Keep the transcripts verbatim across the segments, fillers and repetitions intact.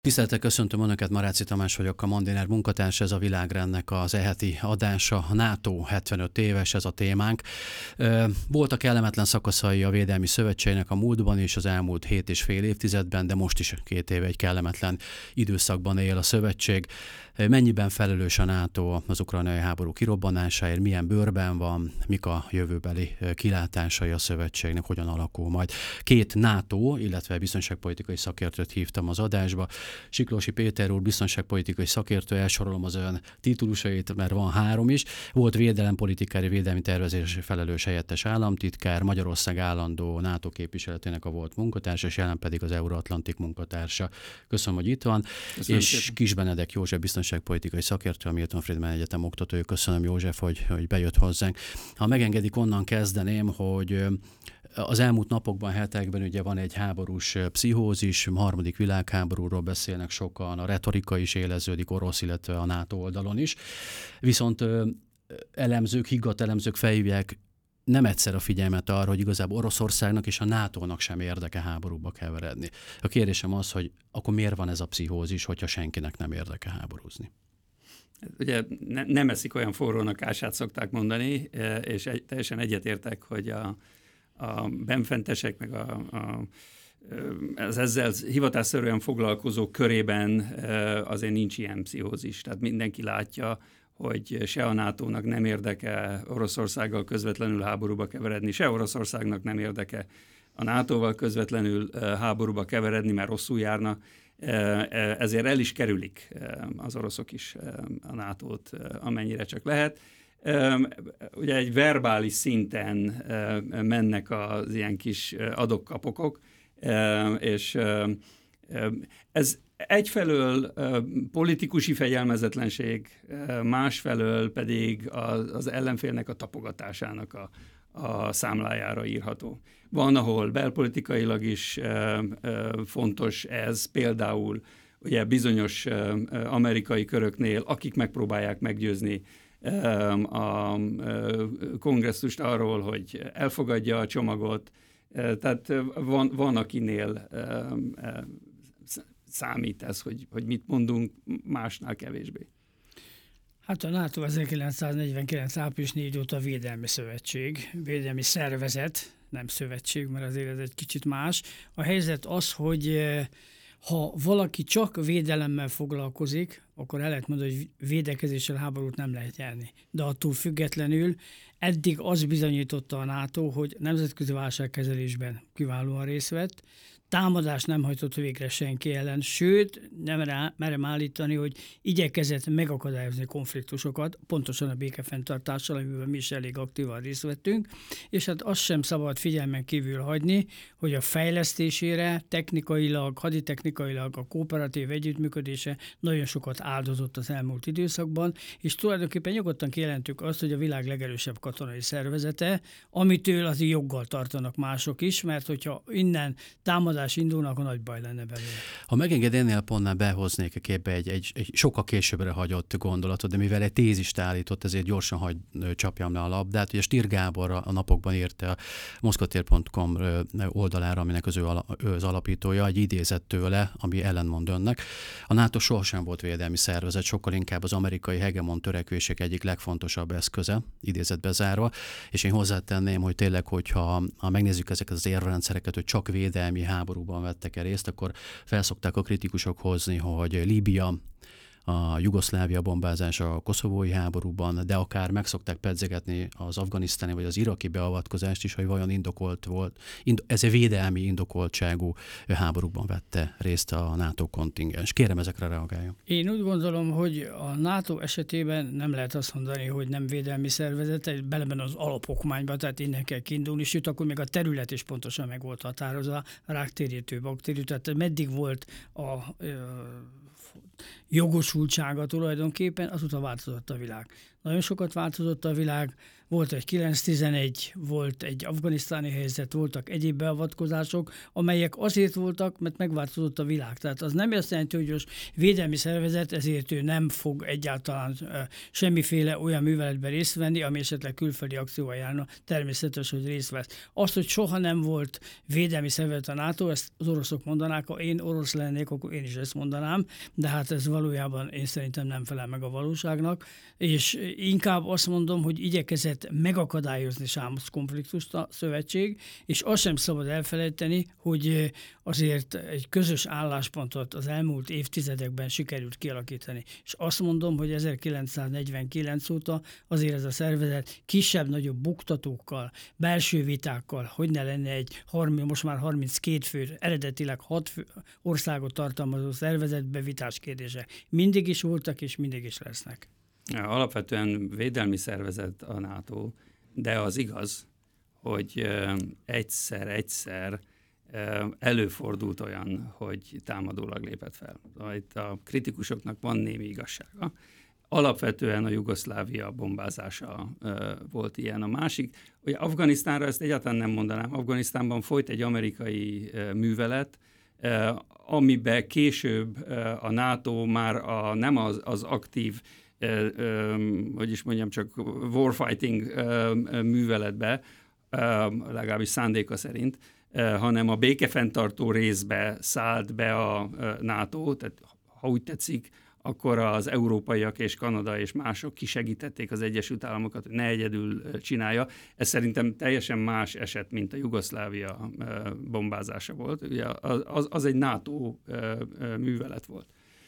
Tisztelettel köszöntöm Önöket, Maráci Tamás vagyok, a Mandiner munkatárs, ez a Világrendnek az e-heti adása. A NATO hetvenöt éves, ez a témánk. Voltak kellemetlen szakaszai a Védelmi Szövetségnek a múltban és az elmúlt hét és fél évtizedben, de most is két éve egy kellemetlen időszakban él a szövetség. Mennyiben felelős a NATO az ukrajnai háború kirobbanásáért, milyen bőrben van, mik a jövőbeli kilátásai a szövetségnek, hogyan alakul majd. Két NATO, illetve biztonságpolitikai szakértőt hívtam az adásba. Siklósi Péter úr, biztonságpolitikai szakértő, elsorolom az ön titulusait, mert van három is. Volt védelempolitikai, védelmi tervezési felelős helyettes államtitkár, Magyarország állandó NATO képviseletének a volt munkatársa, és jelen pedig az Euróatlantik munkatársa. Köszönöm, hogy itt van. Köszönöm és szépen. Kis Benedek József, biztonságpolitikai szakértő, a Milton Friedman Egyetem oktatója. Köszönöm, József, hogy, hogy bejött hozzánk. Ha megengedik, onnan kezdeném, hogy az elmúlt napokban, hetekben ugye van egy háborús pszichózis, harmadik világháborúról beszélnek sokan, a retorika is éleződik orosz, illetve a NATO oldalon is. Viszont elemzők, higgadt elemzők felhívják nem egyszer a figyelmet arra, hogy igazából Oroszországnak és a nátónak sem érdeke háborúba keveredni. A kérdésem az, hogy akkor miért van ez a pszichózis, hogyha senkinek nem érdeke háborúzni? Ugye ne, nem eszik olyan forrónak ását, szokták mondani, és egy, teljesen egyetértek, hogy a, a benfentesek, meg a, a, az ezzel hivatásszerűen foglalkozók körében azért nincs ilyen pszichózis. Tehát mindenki látja, hogy se a nátónak nem érdeke Oroszországgal közvetlenül háborúba keveredni, se Oroszországnak nem érdeke a nátóval közvetlenül háborúba keveredni, mert rosszul járna. Ezért el is kerülik az oroszok is a nátót, amennyire csak lehet. Ugye egy verbális szinten mennek az ilyen kis adok-kapokok, és ez egyfelől politikusi fegyelmezetlenség, másfelől pedig az ellenfélnek a tapogatásának a, a számlájára írható. Van, ahol belpolitikailag is fontos ez, például ugye bizonyos amerikai köröknél, akik megpróbálják meggyőzni a kongresszust arról, hogy elfogadja a csomagot. Tehát van, van akinél számít ez, hogy, hogy mit mondunk, másnál kevésbé. Hát a NATO ezerkilencszáznegyvenkilenc. április negyedike óta Védelmi Szövetség, védelmi szervezet, nem szövetség, mert azért ez egy kicsit más. A helyzet az, hogy ha valaki csak védelemmel foglalkozik, akkor el lehet mondani, hogy védekezéssel háborút nem lehet nyerni. De attól függetlenül eddig az bizonyította a NATO, hogy nemzetközi válságkezelésben kiválóan részt vett, támadást nem hajtott végre senki ellen, sőt, nem merem állítani, hogy igyekezett megakadályozni konfliktusokat, pontosan a békefenntartással, amiben mi is elég aktívan részt vettünk, és hát azt sem szabad figyelmen kívül hagyni, hogy a fejlesztésére technikailag, haditechnikailag a kooperatív együttműködése nagyon sokat áldozott az elmúlt időszakban, és tulajdonképpen nyugodtan kijelentük azt, hogy a világ legerősebb katonai szervezete, amitől az joggal tartanak mások is, mert hogyha innen támadás indulnak, akkor nagy baj lenne belőle. Ha megenged, ennél pontnál behoznék a képbe egy, egy, egy sokkal későbbre hagyott gondolatot, de mivel egy tézist állított, ezért gyorsan hagy csapjam le a labdát. Ugye Stier Gábor a napokban írta a moszkvatér pont com oldalára, aminek az ő, ő az alapítója, egy idézet tőle, ami ellentmond önnek. A NATO sohasem volt védelmi szervezet, sokkal inkább az amerikai hegemon törekvések egyik legfontosabb eszköze, idézet bezárva, és én hozzátenném, hogy tényleg, hogyha ha megnézzük ezeket az érvrendszereket, hogy csak védelmi háborúban vettek-e részt, akkor felszokták a kritikusok hozni, hogy Líbia, a Jugoszlávia bombázása a koszovói háborúban, de akár megszokták pedzegetni az afganisztáni vagy az iraki beavatkozást is, hogy vajon indokolt volt, ind- ez egy védelmi indokoltságú háborúban vette részt a NATO kontingens. Kérem, ezekre reagáljon. Én úgy gondolom, hogy a NATO esetében nem lehet azt mondani, hogy nem védelmi szervezet, beleben az alapokmányba, tehát innen kell kiindulni, sőt, akkor még a terület is pontosan meg volt határozva, ráktérítő, baktérítő, tehát meddig volt a jogosultsága tulajdonképpen, azóta változott a világ. Nagyon sokat változott a világ, volt egy kilenc tizenegy, volt egy afganisztáni helyzet, voltak egyéb beavatkozások, amelyek azért voltak, mert megváltozott a világ. Tehát az nem azt jelenti, hogy most védelmi szervezet, ezért ő nem fog egyáltalán semmiféle olyan műveletben részt venni, ami esetleg külföldi akcióval járna, természetes, hogy részt vesz. Azt, hogy soha nem volt védelmi szervezet a NATO, ezt az oroszok mondanák, ha én orosz lennék, akkor én is ezt mondanám, de hát ez valójában én szerintem nem felel meg a valóságnak, és inkább azt mondom, hogy igyekezett megakadályozni számos konfliktust a szövetség, és azt sem szabad elfelejteni, hogy azért egy közös álláspontot az elmúlt évtizedekben sikerült kialakítani. És azt mondom, hogy ezerkilencszáznegyvenkilenc óta azért ez a szervezet kisebb-nagyobb buktatókkal, belső vitákkal, hogy ne lenne egy most már harminckét fő, eredetileg hat fő országot tartalmazó szervezetbe vitás kérdése. Mindig is voltak, és mindig is lesznek. Alapvetően védelmi szervezet a NATO, de az igaz, hogy egyszer-egyszer előfordult olyan, hogy támadólag lépett fel. Itt a kritikusoknak van némi igazsága. Alapvetően a Jugoszlávia bombázása volt ilyen. A másik, hogy Afganisztánra ezt egyáltalán nem mondanám. Afganisztánban folyt egy amerikai művelet, amiben később a NATO már a, nem az, az aktív, hogy is mondjam, csak warfighting műveletbe, legalábbis szándéka szerint, hanem a békefenntartó részbe szállt be a NATO, tehát ha úgy tetszik, akkor az európaiak és Kanada és mások kisegítették az Egyesült Államokat, hogy ne egyedül csinálja. Ez szerintem teljesen más eset, mint a Jugoszlávia bombázása volt. Ugye az, az egy NATO művelet volt.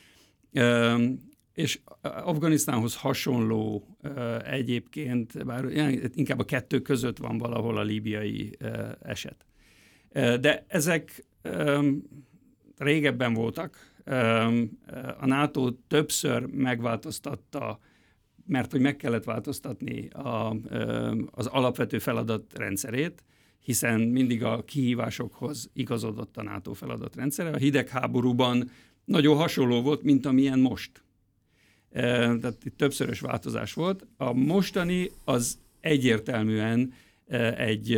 És Afganisztánhoz hasonló egyébként, bár inkább a kettő között van valahol a líbiai eset. De ezek régebben voltak. A NATO többször megváltoztatta, mert hogy meg kellett változtatni a, az alapvető feladatrendszerét, hiszen mindig a kihívásokhoz igazodott a NATO feladatrendszere. A hidegháborúban nagyon hasonló volt, mint amilyen most. Tehát itt többszörös változás volt. A mostani az egyértelműen egy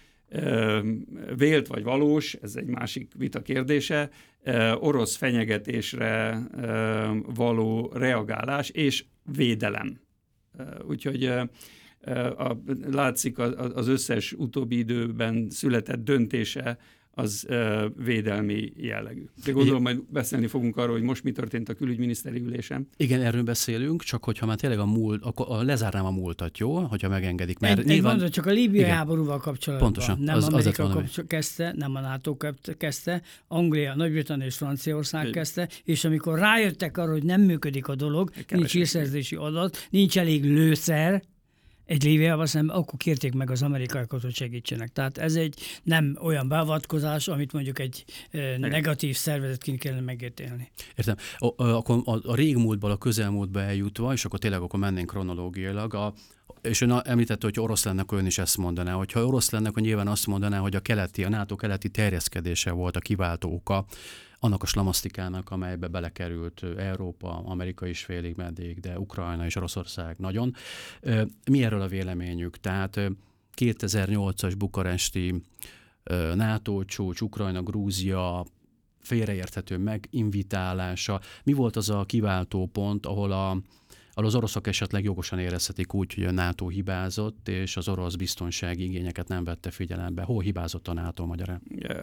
vélt vagy valós, ez egy másik vita kérdése, orosz fenyegetésre való reagálás és védelem. Úgyhogy a, látszik az összes utóbbi időben született döntése az védelmi jellegű. De gondolom, majd beszélni fogunk arról, hogy most mi történt a külügyminiszteri ülésen. Igen, erről beszélünk, csak hogyha már tényleg a múlt, akkor lezárnám a múltat, jó? Hogyha megengedik. Mert egy, nyilván... egy mondat, csak a líbiai háborúval kapcsolatban. Pontosan. Nem az, Amerika kapcsol- kezdte, nem a NATO kezdte, Anglia, Nagy-Britannia és Franciaország kezdte, és amikor rájöttek arra, hogy nem működik a dolog, Kevesen nincs hírszerzési adat, nincs elég lőszer, egy Líbiával szemben, akkor kérték meg az amerikaiakat, hogy segítsenek. Tehát ez egy nem olyan beavatkozás, amit mondjuk egy e, negatív szervezetként kellene megértélni. Értem. A, a, akkor a, a régmúltból a közelmúltba eljutva, és akkor tényleg akkor mennénk kronológiailag, a, és ön említette, hogy orosz lenne, akkor ön is ezt mondaná. Hogyha orosz lenne, akkor nyilván azt mondaná, hogy a keleti, a NATO keleti terjeszkedése volt a kiváltó oka annak a slamasztikának, amelybe belekerült Európa, Amerika is félig meddig, de Ukrajna és Oroszország nagyon. Mi erről a véleményük? Tehát kétezer-nyolcas bukaresti NATO csúcs, Ukrajna, Grúzia félreérthető meginvitálása. Mi volt az a kiváltó pont, ahol a ahol az oroszok esetleg jogosan érezhetik úgy, hogy a NATO hibázott, és az orosz biztonsági igényeket nem vette figyelembe. Hol hibázott a NATO magyarán?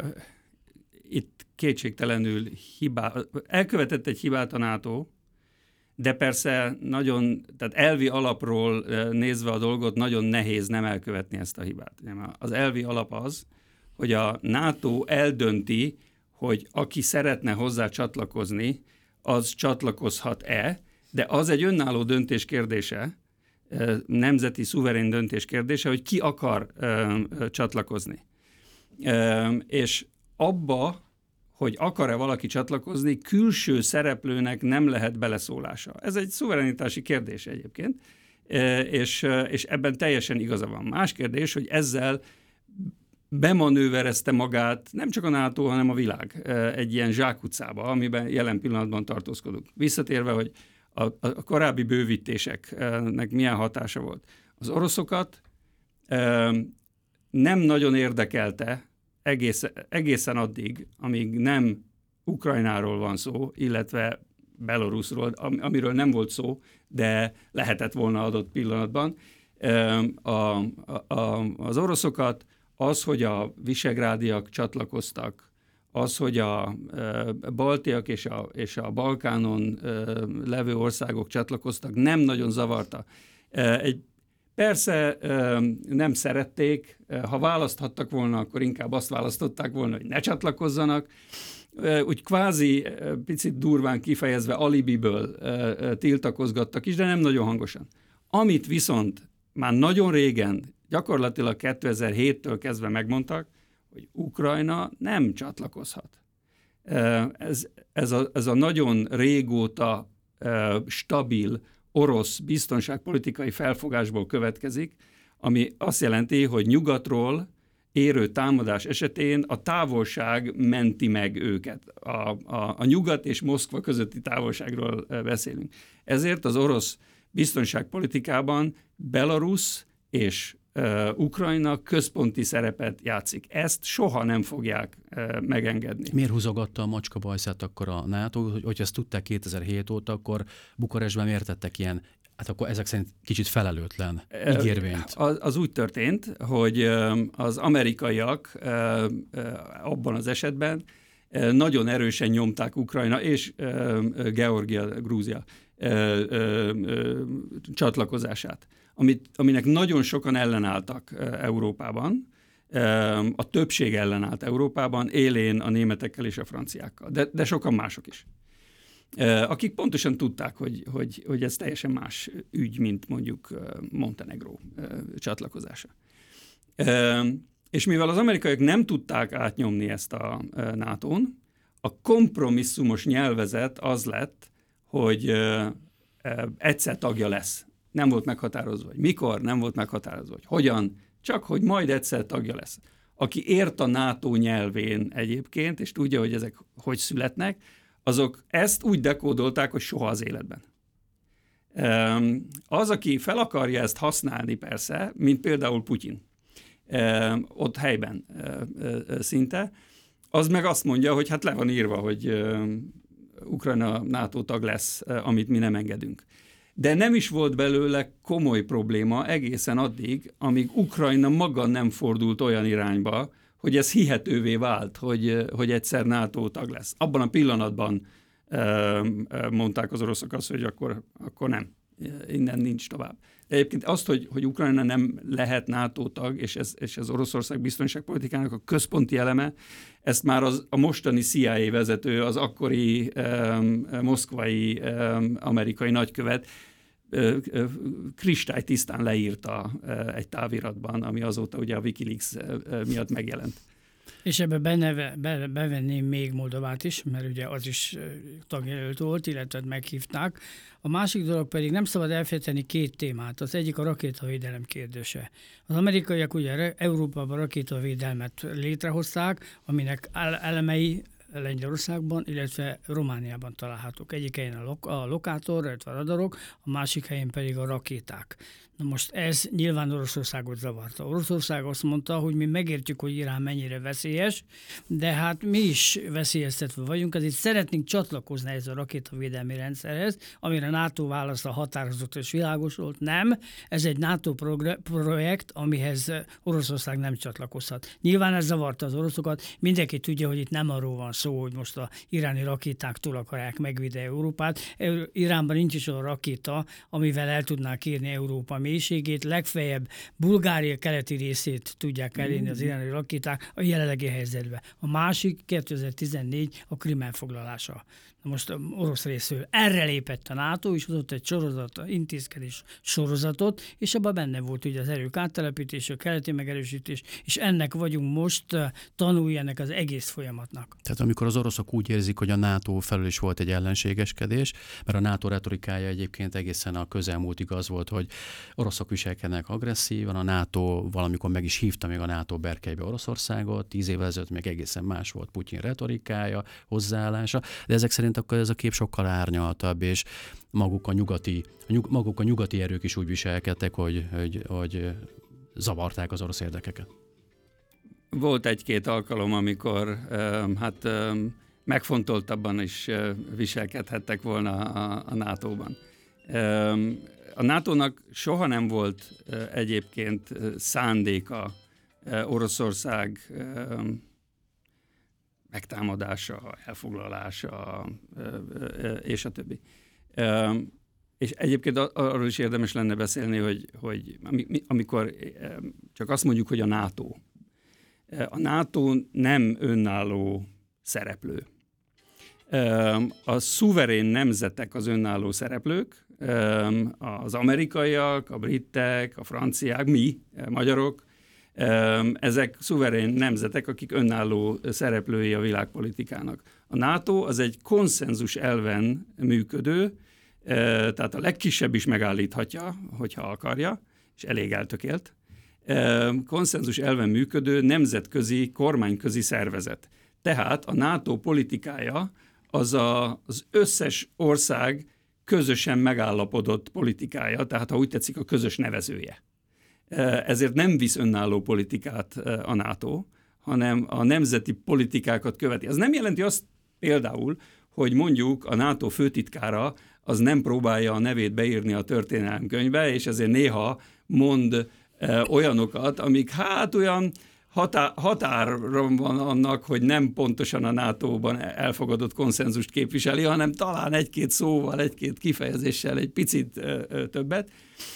Itt kétségtelenül hibá, elkövetett egy hibát a NATO, de persze nagyon, tehát elvi alapról nézve a dolgot nagyon nehéz nem elkövetni ezt a hibát. Az elvi alap az, hogy a NATO eldönti, hogy aki szeretne hozzá csatlakozni, az csatlakozhat-e, de az egy önálló döntés kérdése, nemzeti szuverén döntés kérdése, hogy ki akar csatlakozni. És abba, hogy akar-e valaki csatlakozni, külső szereplőnek nem lehet beleszólása. Ez egy szuverenitási kérdés egyébként, és, és ebben teljesen igaza van. Más kérdés, hogy ezzel bemanőverezte magát nem csak a NATO, hanem a világ egy ilyen zsákutcába, amiben jelen pillanatban tartózkodunk. Visszatérve, hogy a, a korábbi bővítéseknek milyen hatása volt. Az oroszokat nem nagyon érdekelte egész, egészen addig, amíg nem Ukrajnáról van szó, illetve Belarusról, amiről nem volt szó, de lehetett volna adott pillanatban. A, a, az oroszokat az, hogy a visegrádiak csatlakoztak, az, hogy a baltiak és a, és a Balkánon levő országok csatlakoztak, nem nagyon zavarta. Egy, persze nem szerették, ha választhattak volna, akkor inkább azt választották volna, hogy ne csatlakozzanak. Úgy kvázi, picit durván kifejezve alibiből tiltakozgattak is, de nem nagyon hangosan. Amit viszont már nagyon régen, gyakorlatilag kétezer-héttől kezdve megmondtak, hogy Ukrajna nem csatlakozhat. Ez, ez, a, ez a nagyon régóta stabil orosz biztonságpolitikai felfogásból következik, ami azt jelenti, hogy nyugatról érő támadás esetén a távolság menti meg őket. A, a, a nyugat és Moszkva közötti távolságról beszélünk. Ezért az orosz biztonságpolitikában Belarus és uh, Ukrajna központi szerepet játszik. Ezt soha nem fogják uh, megengedni. Miért húzogatta a macska bajszát akkor a NATO, hogy, hogy ezt tudták kétezer-hét óta, akkor Bukarestben miért tettek ilyen, hát akkor ezek szerint kicsit felelőtlen ígérvényt? Az, az úgy történt, hogy az amerikaiak abban az esetben nagyon erősen nyomták Ukrajna és Georgia, Grúzia csatlakozását, amit, aminek nagyon sokan ellenálltak Európában. A többség ellenállt Európában, élén a németekkel és a franciákkal, de, de sokan mások is. Akik pontosan tudták, hogy, hogy, hogy ez teljesen más ügy, mint mondjuk Montenegró csatlakozása. És mivel az amerikaiak nem tudták átnyomni ezt a nátón, a kompromisszumos nyelvezet az lett, hogy egyszer tagja lesz. Nem volt meghatározva, hogy mikor, nem volt meghatározva, hogy hogyan, csak hogy majd egyszer tagja lesz. Aki ért a NATO nyelvén egyébként, és tudja, hogy ezek hogy születnek, azok ezt úgy dekódolták, hogy soha az életben. Az, aki fel akarja ezt használni persze, mint például Putyin, ott helyben szinte, az meg azt mondja, hogy hát le van írva, hogy Ukrajna NATO tag lesz, amit mi nem engedünk. De nem is volt belőle komoly probléma egészen addig, amíg Ukrajna maga nem fordult olyan irányba, hogy ez hihetővé vált, hogy, hogy egyszer NATO tag lesz. Abban a pillanatban mondták az oroszok azt, hogy akkor, akkor nem, innen nincs tovább. De egyébként azt, hogy, hogy Ukrajna nem lehet NATO tag, és ez, és ez Oroszország biztonságpolitikának a központi eleme, ezt már az, a mostani C I A vezető, az akkori um, moszkvai um, amerikai nagykövet kristálytisztán leírta egy táviratban, ami azóta ugye a Wikileaks miatt megjelent. És ebbe benne, be, bevenném még Moldovát is, mert ugye az is tagjelölt volt, illetve meghívták. A másik dolog pedig nem szabad elfelejteni két témát. Az egyik a rakétavédelem kérdése. Az amerikaiak ugye Európában rakétavédelmet létrehozták, aminek elemei Lengyelországban, illetve Romániában találhatók. Egyik helyen a, lok- a lokátor, illetve a radarok, a másik helyen pedig a rakéták. Na most ez nyilván Oroszországot zavarta. Oroszország azt mondta, hogy mi megértjük, hogy Irán mennyire veszélyes, de hát mi is veszélyeztetve vagyunk, ezért szeretnénk csatlakozni ez a rakétavédelmi rendszerhez, amire a NATO válasza határozott és világos volt. Nem, ez egy NATO progr- projekt, amihez Oroszország nem csatlakozhat. Nyilván ez zavarta az oroszokat, mindenki tudja, hogy itt nem arról van szó, hogy most a iráni rakétáktól akarják megvédeni Európát. Iránban nincs is olyan rakéta, amivel el tudnák érni Európa mélységét, legfeljebb Bulgária keleti részét tudják elérni az iráni rakéták a jelenlegi helyzetben. A másik kétezer-tizennégy a Krím elfoglalása. Na most orosz részről erre lépett a NATO, és adott egy sorozat, intézkedés sorozatot, és abban benne volt ugye az erők áttelepítése, a keleti megerősítés, és ennek vagyunk most tanulni ennek az egész folyamatnak. Tehát amikor az oroszok úgy érzik, hogy a NATO felül is volt egy ellenségeskedés, mert a NATO retorikája egyébként egészen a közelmúltig az volt, hogy oroszok viselkednek agresszívan, a NATO valamikor meg is hívta még a NATO berkeibe Oroszországot, tíz évvel ezelőtt még egészen más volt Putyin retorikája, hozzáállása, de ezek szerint akkor ez a kép sokkal árnyaltabb, és maguk a nyugati, a nyug, maguk a nyugati erők is úgy viselkedtek, hogy, hogy, hogy zavarták az orosz érdekeket? Volt egy-két alkalom, amikor hát megfontoltabban is viselkedhettek volna a, a nátóban. A nátónak soha nem volt egyébként szándéka Oroszország megtámadása, elfoglalása, és a többi. És egyébként arról is érdemes lenne beszélni, hogy, hogy amikor csak azt mondjuk, hogy a NATO. A NATO nem önálló szereplő. A szuverén nemzetek az önálló szereplők, az amerikaiak, a britek, a franciák, mi, magyarok, ezek szuverén nemzetek, akik önálló szereplői a világpolitikának. A NATO az egy konszenzus elven működő, tehát a legkisebb is megállíthatja, hogyha akarja, és elég eltökélt, konszenzus elven működő nemzetközi, kormányközi szervezet. Tehát a NATO politikája az a, az összes ország közösen megállapodott politikája, tehát ha úgy tetszik, a közös nevezője. Ezért nem visz önálló politikát a NATO, hanem a nemzeti politikákat követi. Ez nem jelenti azt például, hogy mondjuk a NATO főtitkára az nem próbálja a nevét beírni a történelemkönyvbe, és ezért néha mond olyanokat, amik hát olyan határ, határon van annak, hogy nem pontosan a nátóban elfogadott konszenzust képviseli, hanem talán egy-két szóval, egy-két kifejezéssel egy picit többet.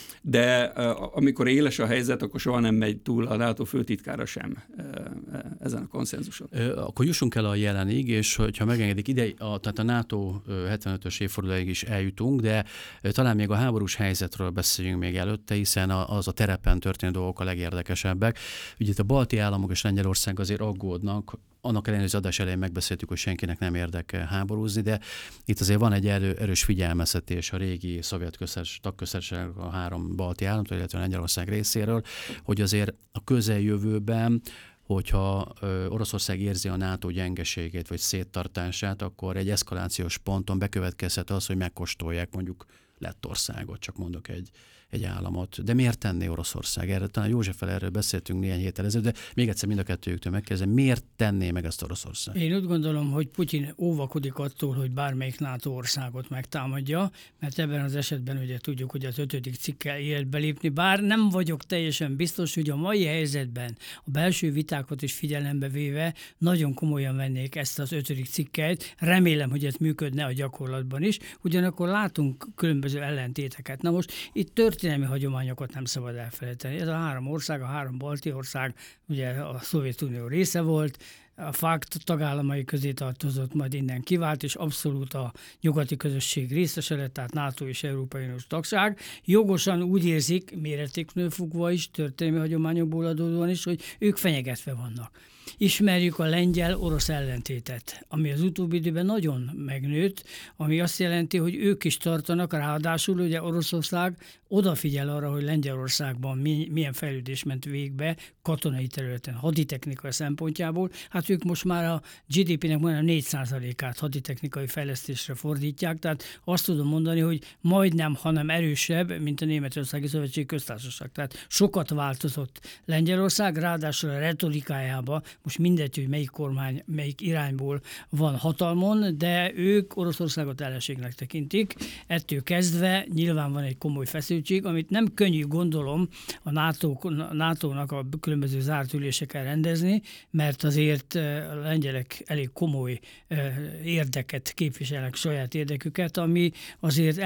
De amikor éles a helyzet, akkor soha nem megy túl a NATO főtitkára sem ezen a konszenzuson. Akkor jussunk el a jelenig, és hogyha megengedik, ide, a, tehát a NATO hetvenötös évfordulóig is eljutunk, de talán még a háborús helyzetről beszéljünk még előtte, hiszen az a terepen történő dolgok a legérdekesebbek. Ugye itt a balti államok és Lengyelország azért aggódnak, annak ellenére, hogy az adás elején megbeszéltük, hogy senkinek nem érdeke háborúzni, de itt azért van egy erő, erős figyelmeztetés a régi szovjet közös, tagközösség, a három balti államtól, illetve Lengyelország részéről, hogy azért a közeljövőben, hogyha Oroszország érzi a NATO gyengeségét vagy széttartását, akkor egy eszkalációs ponton bekövetkezhet az, hogy megkóstolják mondjuk Lettországot, csak mondok egy, egy államot. De miért tenné Oroszország? Erre, talán Józseffel erről beszéltünk néhány héttel ezelőtt, de még egyszer mind a kettőjüktől megkérdezem, miért tenné meg ezt Oroszország? Én úgy gondolom, hogy Putyin óvakodik attól, hogy bármelyik NATO országot megtámadja, mert ebben az esetben ugye tudjuk, hogy az ötödik cikkel életbe lépni, bár nem vagyok teljesen biztos, hogy a mai helyzetben a belső vitákat is figyelembe véve nagyon komolyan vennék ezt az ötödik cikket. Remélem, hogy ez működne a gyakorlatban is, ugyanakkor látunk különböző ellentéteket. Na most itt történelmi hagyományokat nem szabad elfelejteni. Ez a három ország, a három balti ország, ugye a Szovjetunió része volt, a fakt tagállamai közé tartozott, majd innen kivált, és abszolút a nyugati közösség részese lett, tehát NATO és Európai Uniós tagság. Jogosan úgy érzik, méretéknől fogva is, történelmi hagyományokból adódóan is, hogy ők fenyegetve vannak. Ismerjük a lengyel-orosz ellentétet, ami az utóbbi időben nagyon megnőtt, ami azt jelenti, hogy ők is tartanak, ráadásul ugye Oroszország odafigyel arra, hogy Lengyelországban milyen fejlődés ment végbe katonai területen, haditechnikai szempontjából. Hát ők most már a gé dé pének majdnem négy százalékát haditechnikai fejlesztésre fordítják, tehát azt tudom mondani, hogy majdnem, hanem erősebb, mint a Németországi Szövetségi Köztársaság. Tehát sokat változott Lengyelország, ráadásul a retorikájában, most mindegy, hogy melyik kormány, melyik irányból van hatalmon, de ők Oroszországot ellenségnek tekintik. Ettől kezdve nyilván van egy komoly feszültség, amit nem könnyű, gondolom, a NATO, nátónak a különböző zárt üléseken rendezni, mert azért a lengyelek elég komoly érdeket képviselnek, saját érdeküket, ami azért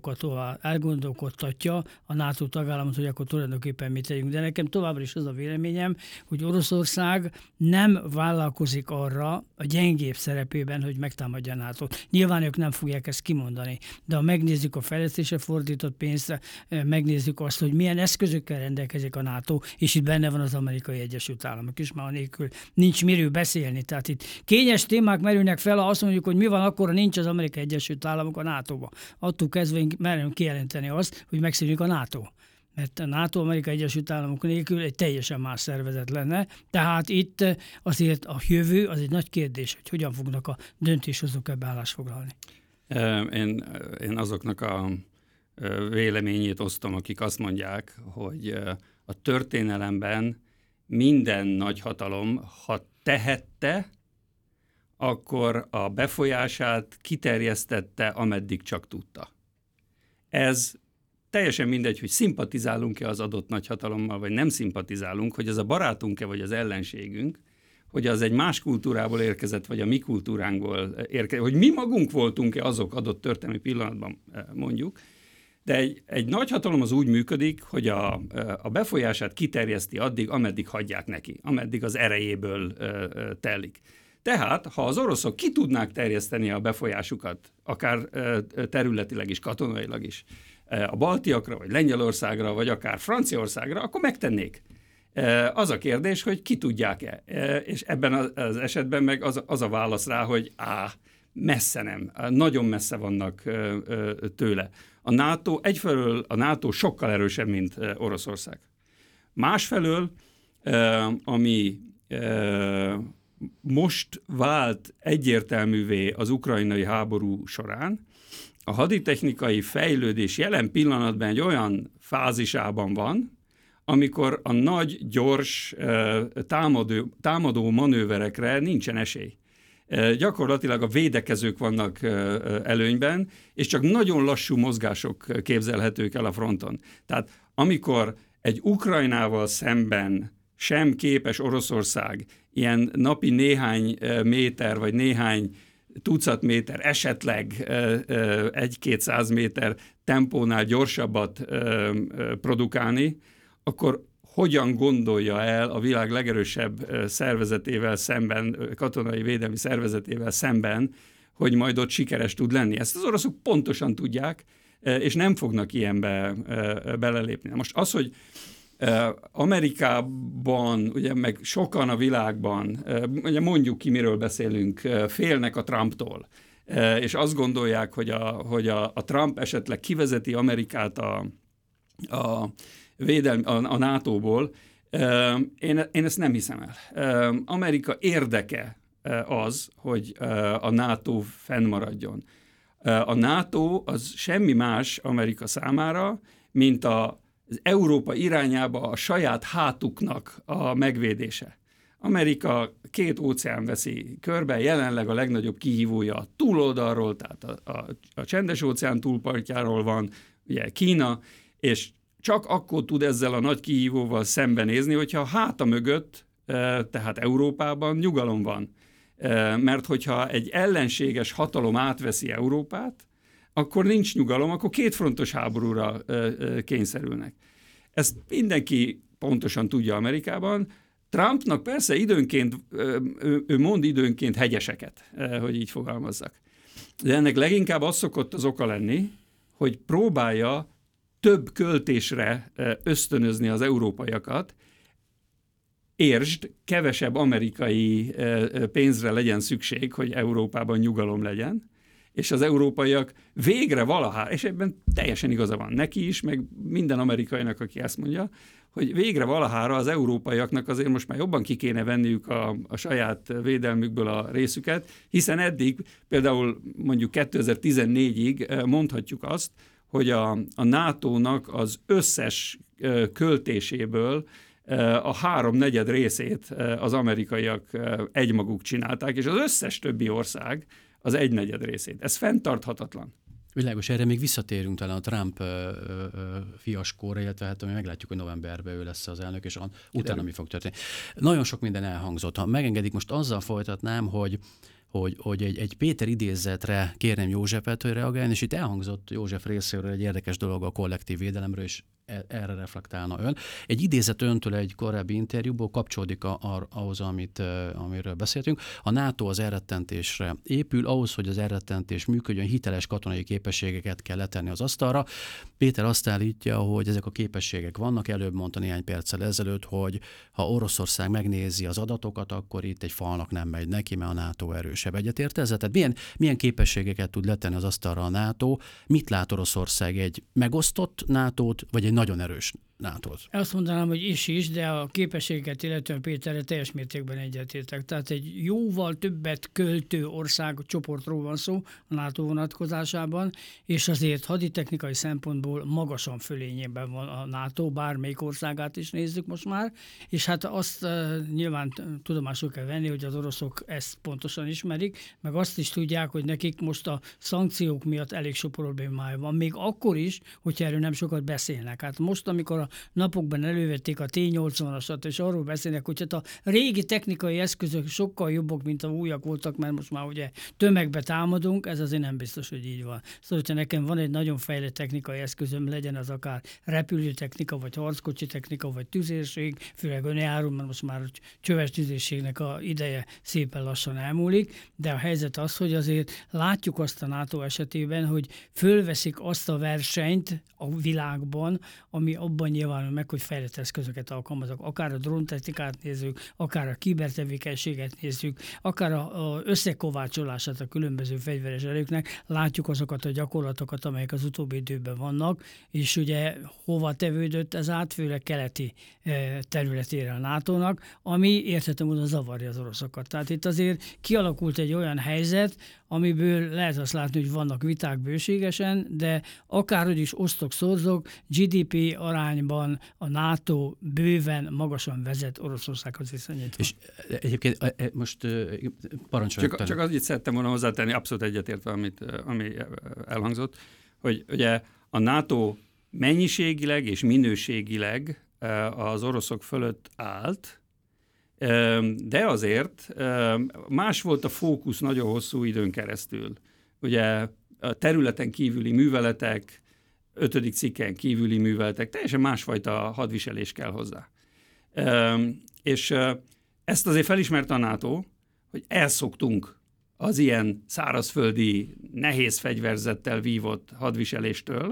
elgondolkodtatja a NATO tagállamot, hogy akkor tulajdonképpen mit tegyünk. De nekem továbbra is az a véleményem, hogy Oroszország nem vállalkozik arra a gyengébb szerepében, hogy megtámadja a nátót. Nyilván ők nem fogják ezt kimondani, de ha megnézzük a fejlesztésre fordított pénzt, megnézzük azt, hogy milyen eszközökkel rendelkezik a NATO, és itt benne van az Amerikai Egyesült Államok is, már nélkül nincs miről beszélni. Tehát itt kényes témák merülnek fel, ha azt mondjuk, hogy mi van akkor, ha nincs az Amerikai Egyesült Államok a nátóba. Attól kezdve merem kijelenteni azt, hogy megszűnik a NATO. Mert a NATO, Amerikai Egyesült Államok nélkül egy teljesen más szervezet lenne. Tehát itt azért a jövő az egy nagy kérdés, hogy hogyan fognak a döntéshozók ebbe állást foglalni. Én, én azoknak a véleményét osztom, akik azt mondják, hogy a történelemben minden nagyhatalom, ha tehette, akkor a befolyását kiterjesztette, ameddig csak tudta. Ez teljesen mindegy, hogy szimpatizálunk-e az adott nagyhatalommal, vagy nem szimpatizálunk, hogy az a barátunk-e, vagy az ellenségünk, hogy az egy más kultúrából érkezett, vagy a mi kultúránkból érkezett, hogy mi magunk voltunk-e azok adott történelmi pillanatban, mondjuk. De egy, egy nagyhatalom az úgy működik, hogy a, a befolyását kiterjeszti addig, ameddig hagyják neki, ameddig az erejéből telik. Tehát, ha az oroszok ki tudnák terjeszteni a befolyásukat, akár területileg is, katonailag is, a baltiakra, vagy Lengyelországra, vagy akár Franciaországra, akkor megtennék. Az a kérdés, hogy ki tudják-e. És ebben az esetben meg az, az a válasz rá, hogy á, messze nem, nagyon messze vannak tőle. A NATO, egyfelől a NATO sokkal erősebb, mint Oroszország. Másfelől, ami most vált egyértelművé az ukrajnai háború során, a haditechnikai fejlődés jelen pillanatban egy olyan fázisában van, amikor a nagy, gyors támadó, támadó manőverekre nincsen esély. Gyakorlatilag a védekezők vannak előnyben, és csak nagyon lassú mozgások képzelhetők el a fronton. Tehát amikor egy Ukrajnával szemben sem képes Oroszország ilyen napi néhány méter, vagy néhány tucat méter, esetleg egy-kétszáz méter tempónál gyorsabbat produkálni, akkor hogyan gondolja el a világ legerősebb szervezetével szemben, katonai védelmi szervezetével szemben, hogy majd ott sikeres tud lenni. Ezt az oroszok pontosan tudják, és nem fognak ilyenbe belelépni. Most az, hogy Amerikában, ugye meg sokan a világban, ugye mondjuk ki, miről beszélünk, félnek a Trumptól, és azt gondolják, hogy a, hogy a, a Trump esetleg kivezeti Amerikát a, a, védelmi, a, a nátóból. Én, én ezt nem hiszem el. Amerika érdeke az, hogy a NATO fennmaradjon. A NATO az semmi más Amerika számára, mint a az Európa irányába a saját hátuknak a megvédése. Amerika két óceán veszi körbe, jelenleg a legnagyobb kihívója a túloldalról, tehát a, a, a csendes óceán túlpartjáról van, ugye Kína, és csak akkor tud ezzel a nagy kihívóval szembenézni, hogyha a háta mögött, tehát Európában nyugalom van. Mert hogyha egy ellenséges hatalom átveszi Európát, akkor nincs nyugalom, akkor kétfrontos háborúra kényszerülnek. Ezt mindenki pontosan tudja Amerikában. Trumpnak persze időnként, ő mond időnként hegyeseket, hogy így fogalmazzak. De ennek leginkább az szokott az oka lenni, hogy próbálja több költésre ösztönözni az európaiakat, értsd, kevesebb amerikai pénzre legyen szükség, hogy Európában nyugalom legyen, és az európaiak végre valahára, és ebben teljesen igaza van neki is, meg minden amerikainak, aki ezt mondja, hogy végre valahára az európaiaknak azért most már jobban ki kéne venniük a, a saját védelmükből a részüket, hiszen eddig például mondjuk kétezer-tizennégyig mondhatjuk azt, hogy a, a nátónak az összes költéséből a háromnegyed részét az amerikaiak egymaguk csinálták, és az összes többi ország az egynegyed részét. Ez fenntarthatatlan. Világos, erre még visszatérünk talán a Trump ö, ö, fiaskóra, illetve hát mi meglátjuk, hogy novemberben ő lesz az elnök, és an, utána mi fog történni. Nagyon sok minden elhangzott. Ha megengedik, most azzal folytatnám, hogy hogy, hogy egy, egy Péter idézetre kérném Józsefet, hogy reagáljon, és itt elhangzott József részéről egy érdekes dolog a kollektív védelemről, és erre reflektálna ön. Egy idézet öntől egy korábbi interjúból kapcsolódik a, a, ahhoz, amit, amiről beszéltünk. A NATO az elrettentésre épül, ahhoz, hogy az elrettentés működjön, hiteles katonai képességeket kell letenni az asztalra. Péter azt állítja, hogy ezek a képességek vannak, előbb mondta néhány perccel ezelőtt, hogy ha Oroszország megnézi az adatokat, akkor itt egy falnak nem megy neki, mert a NATO erősebb. Egyetért ezzel? Tehát milyen, milyen képességeket tud letenni az asztalra a NATO? Mit lát Oroszország? Egy megosztott nátót, vagy egy nagyon erős nátót. Azt mondanám, hogy is is, de a képességet illetően Péterre teljes mértékben egyetértek. Tehát egy jóval többet költő ország csoportról van szó a NATO vonatkozásában, és azért haditechnikai szempontból magasan fölényében van a NATO, bármelyik országát is nézzük most már, és hát azt uh, nyilván tudomásul kell venni, hogy az oroszok ezt pontosan ismerik, meg azt is tudják, hogy nekik most a szankciók miatt elég sok problémája van, még akkor is, hogyha erről nem sokat beszélnek. Hát most, amikor a napokban elővették a té nyolcvanasat, és arról beszélnek, hogy hát a régi technikai eszközök sokkal jobbak, mint a újak voltak, mert most már ugye tömegbe támadunk, ez azért nem biztos, hogy így van. Szóval, hogyha nekem van egy nagyon fejlett technikai eszközöm, legyen az akár repülőtechnika, vagy harckocsi technika, vagy tüzérség, főleg önjáró, mert most már csöves tüzérségnek a ideje szépen lassan elmúlik, de a helyzet az, hogy azért látjuk azt a NATO esetében, hogy fölveszik azt a versenyt a világban, ami abban nyilvánul meg, hogy fejlett eszközöket alkalmazok. Akár a dróntechnikát nézzük, akár a kibertevékenységet nézzük, akár a, a összekovácsolását a különböző fegyveres erőknek. Látjuk azokat a gyakorlatokat, amelyek az utóbbi időben vannak, és ugye hova tevődött ez át, főleg keleti területére a nátónak, ami érthető módon zavarja az oroszokat. Tehát itt azért kialakult egy olyan helyzet, amiből lehet azt látni, hogy vannak viták bőségesen, de akárhogy is osztok, szorzok, gé dé pé arányban a NATO bőven magasan vezet Oroszországhoz viszonyítva. És egyébként most parancsoljuk. Csak, csak azt szerettem volna hozzátenni, abszolút egyetértve, amit, ami elhangzott, hogy ugye a NATO mennyiségileg és minőségileg az oroszok fölött állt, de azért más volt a fókusz nagyon hosszú időn keresztül. Ugye a területen kívüli műveletek, ötödik cikken kívüli műveletek, teljesen másfajta hadviselés kell hozzá. És ezt azért felismerte a NATO, hogy elszoktunk az ilyen szárazföldi, nehéz fegyverzettel vívott hadviseléstől,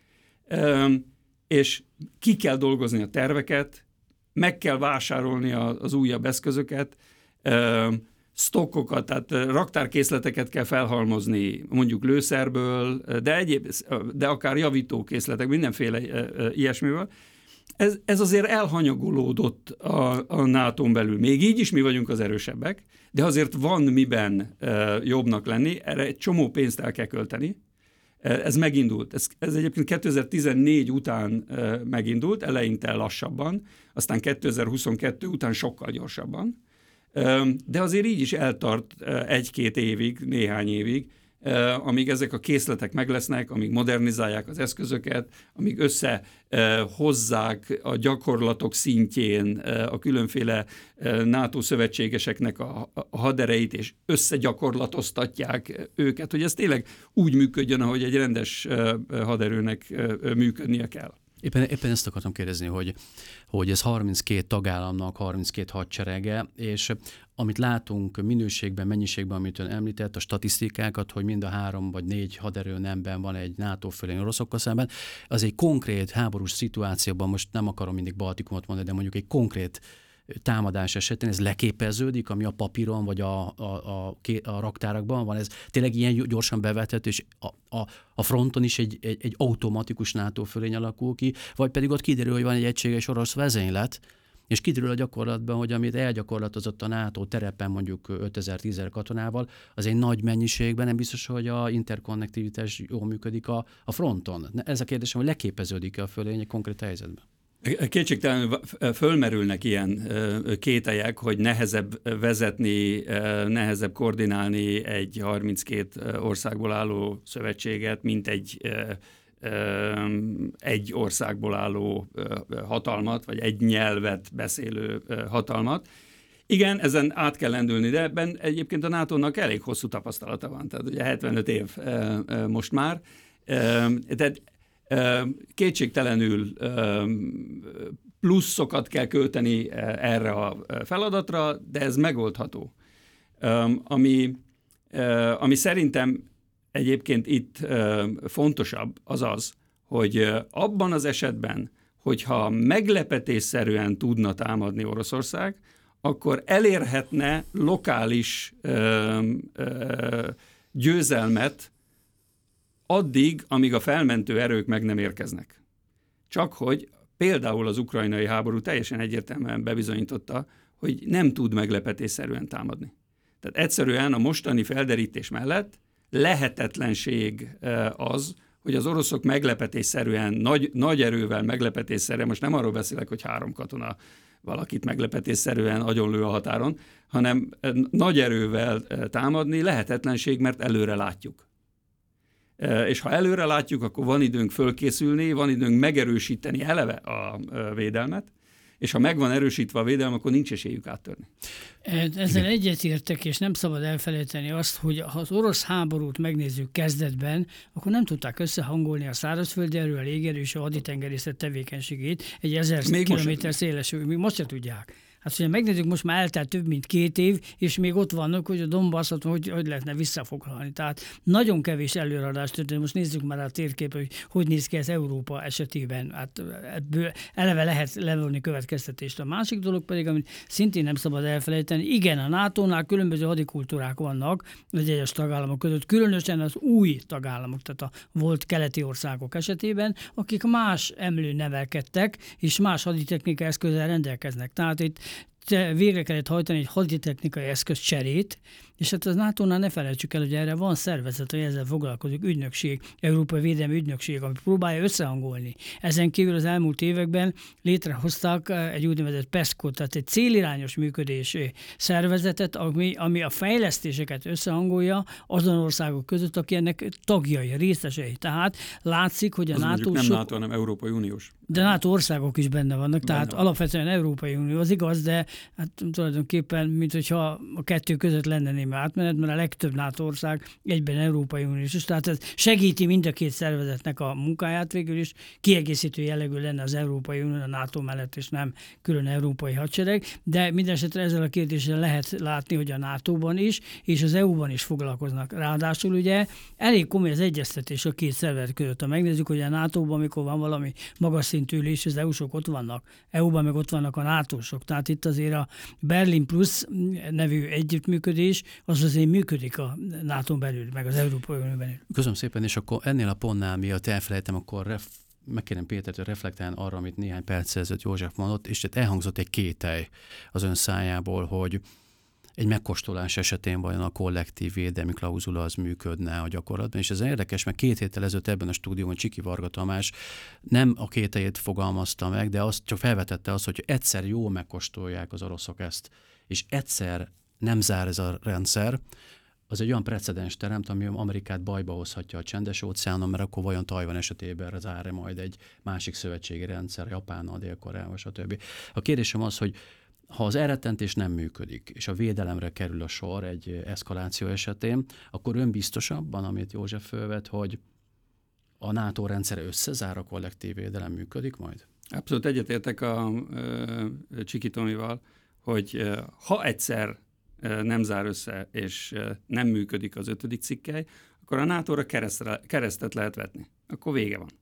és ki kell dolgozni a terveket, meg kell vásárolni az újabb eszközöket, stokkokat, tehát raktárkészleteket kell felhalmozni, mondjuk lőszerből, de, egyéb, de akár javítókészletek, mindenféle ilyesmivel. Ez, ez azért elhanyagolódott a, a nátón belül. Még így is mi vagyunk az erősebbek, de azért van miben jobbnak lenni, erre egy csomó pénzt el kell költeni. Ez megindult. Ez, ez egyébként kétezer-tizennégy után megindult, eleinte lassabban, aztán kétezer-huszonkettő után sokkal gyorsabban. De azért így is eltart egy-két évig, néhány évig, amíg ezek a készletek meglesznek, amíg modernizálják az eszközöket, amíg összehozzák a gyakorlatok szintjén a különféle NATO szövetségeseknek a hadereit, és összegyakorlatoztatják őket, hogy ez tényleg úgy működjön, ahogy egy rendes haderőnek működnie kell. Éppen, éppen ezt akartam kérdezni, hogy, hogy ez harminckét tagállamnak harminckét hadserege, és amit látunk minőségben, mennyiségben, amit ön említett, a statisztikákat, hogy mind a három vagy négy haderő nemben van egy NATO fölény oroszokkal szemben, az egy konkrét háborús szituációban, most nem akarom mindig Baltikumot mondani, de mondjuk egy konkrét támadás esetén ez leképeződik, ami a papíron vagy a, a, a, a raktárakban van, ez tényleg ilyen gyorsan bevethető, és a, a, a fronton is egy, egy, egy automatikus NATO fölény alakul ki, vagy pedig ott kiderül, hogy van egy egységes orosz vezénylet, és kiderül a gyakorlatban, hogy amit elgyakorlatozott a NATO terepen mondjuk ötezer-tízezer katonával, az egy nagy mennyiségben, nem biztos, hogy a interkonnektivitás jól működik a, a fronton. Ez a kérdésem, hogy leképeződik-e a fölény egy konkrét helyzetben? Kétségtelenül fölmerülnek ilyen kételyek, hogy nehezebb vezetni, nehezebb koordinálni egy harminckét országból álló szövetséget, mint egy egy országból álló hatalmat, vagy egy nyelvet beszélő hatalmat. Igen, ezen át kell lendülni, de ebben egyébként a nátónak elég hosszú tapasztalata van, tehát ugye hetvenöt év most már. Tehát kétségtelenül pluszokat kell költeni erre a feladatra, de ez megoldható. Ami, ami szerintem egyébként itt fontosabb az az, hogy abban az esetben, hogyha meglepetésszerűen tudna támadni Oroszország, akkor elérhetne lokális győzelmet addig, amíg a felmentő erők meg nem érkeznek. Csak hogy például az ukrajnai háború teljesen egyértelműen bebizonyította, hogy nem tud meglepetésszerűen támadni. Tehát egyszerűen a mostani felderítés mellett lehetetlenség az, hogy az oroszok meglepetésszerűen, nagy, nagy erővel meglepetésszerűen, most nem arról beszélek, hogy három katona valakit meglepetésszerűen agyonlő a határon, hanem nagy erővel támadni lehetetlenség, mert előre látjuk. És ha előre látjuk, akkor van időnk fölkészülni, van időnk megerősíteni eleve a védelmet, és ha meg van erősítve a védelem, akkor nincs esélyük áttörni. Ezzel egyetértek, és nem szabad elfelejteni azt, hogy ha az orosz háborút megnézzük kezdetben, akkor nem tudták összehangolni a szárazföldi erő, a légerő és a haditengerészet tevékenységét egy ezer kilométer széles, még most se tudják. Hát, hogyha megnézzük, most már eltelt több mint két év, és még ott vannak, hogy a Donbasszot hogy, hogy lehetne visszafoglalni. Tehát nagyon kevés előadás történt. Most nézzük már a térképet, hogy hogy néz ki ez Európa esetében. Hát ebből eleve lehet levonni következtetést. A másik dolog pedig, amit szintén nem szabad elfelejteni, igen, a nátónál különböző hadikultúrák vannak az egyes tagállamok között, különösen az új tagállamok, tehát a volt keleti országok esetében, akik más emlőn nevelkedtek, és más haditechnikai eszközzel rendelkeznek. Tehát itt végre kellett hajtani egy haditechnikai eszköz cserét, és hát az nátónál ne felejtsük el, hogy erre van szervezet, hogy ezzel foglalkozik, ügynökség, Európai Védelmi Ügynökség, ami próbálja összehangolni. Ezen kívül az elmúlt években létrehoztak egy úgynevezett PESCO, tehát egy célirányos működési szervezetet, ami, ami a fejlesztéseket összehangolja azon országok között, aki ennek tagjai, részesei. Tehát látszik, hogy a az NATO nem sok... NATO, hanem Európai Uniós. De NATO országok is benne vannak, benne tehát van. Alapvetően Európai Unió, az igaz, de hát tulajdonképpen, mint hogyha a kettő között lenne némi átmenet, mert a legtöbb NATO ország egyben Európai Uniós. Tehát ez segíti mind a két szervezetnek a munkáját, végül is kiegészítő jellegű lenne az Európai Unió, a NATO mellett, és nem külön európai hadsereg, de mindenesetre ezzel a kérdéssel lehet látni, hogy a nátóban is, és az é u-ban is foglalkoznak. Ráadásul ugye elég komoly az egyeztetés a két szervezet között. Ha megnézzük, hogy a nátóban, amikor van valami magas szintű ülés, az é u-sok ott vannak, é u-ban meg ott vannak a nátósok. Tehát itt azért a Berlin Plus nevű együttműködés, az azért működik a nátón belül, meg az Európai Unión belül. Köszönöm szépen, és akkor ennél a pontnál, miatt elfelejtem, akkor ref, megkérem Pétert, hogy reflektáljon arra, amit néhány perc ezelőtt József mondott, és itt elhangzott egy kételj az ön szájából, hogy egy megkóstolás esetén vajon a kollektív védelmi klauzula az működne a gyakorlatban, és ez érdekes, mert két héttel ezelőtt ebben a stúdióban Csiki Varga Tamás nem a kételjét fogalmazta meg, de azt csak felvetette azt, hogy egyszer jól megkóstolják az oroszok ezt, és egyszer nem zár ez a rendszer, az egy olyan precedens teremt, ami Amerikát bajba hozhatja a Csendes-óceánon, mert akkor vajon Tajvan esetében zár-e majd egy másik szövetségi rendszer, Japánnal, Dél-Koreával, stb. A kérdésem az, hogy ha az elrettentés nem működik, és a védelemre kerül a sor egy eszkaláció esetén, akkor ön biztos abban, amit József fölvet, hogy a NATO rendszere összezár, a kollektív védelem működik majd? Abszolút egyetértek a, a Csiki Tomival, hogy ha egyszer nem zár össze, és nem működik az ötödik cikkely, akkor a nátóra keresztre, keresztet lehet vetni. Akkor vége van.